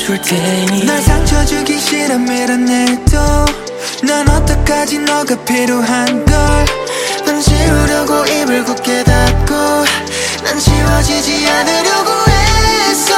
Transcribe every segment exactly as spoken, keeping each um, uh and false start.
죽을 테니 날 상처 주기 싫어 밀어내도 난 어떡하지 너가 필요한 걸 넌 지우려고 입을 굳게 닫고 난 지워지지 않으려고 했어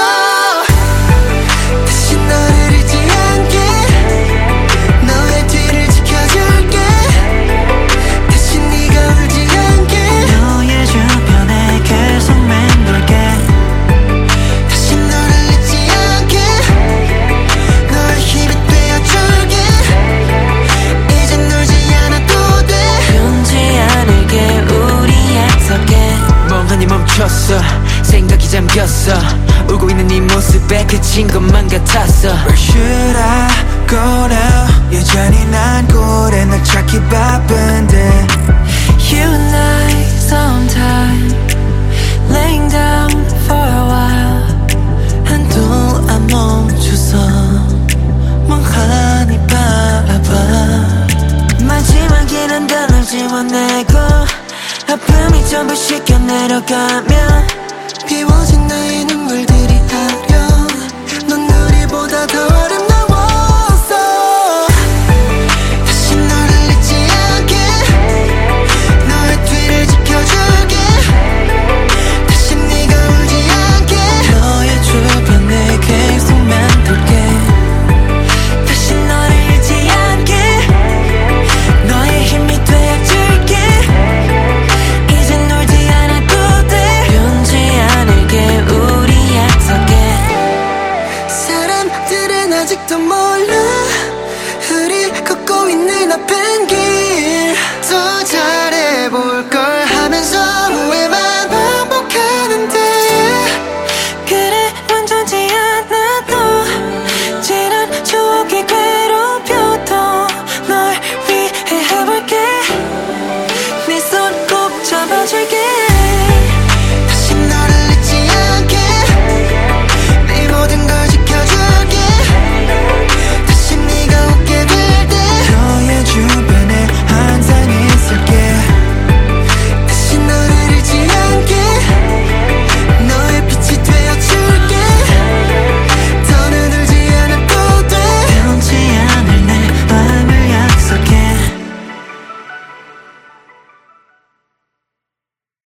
다시 너를 잊지 않게 너의 뒤를 지켜줄게 다시 네가 울지 않게 너의 주변에 계속 맴돌게 다시 너를 잊지 않게 너의 힘이 되어줄게 이젠 울지 않아도 돼 변치 않을게 우리 약속해 멍하니 멈췄어 생각이 잠겼어 울고 있는 네 모습에 그친 것만 같았어 Where should I go now 여전히 난 꼴에 널 찾기 바쁜데 You and I sometime laying down for a while 한동안 멈춰서 멍하니 바라봐 마지막에는 널 지워내고 아픔이 전부 씻겨 내려가면 비워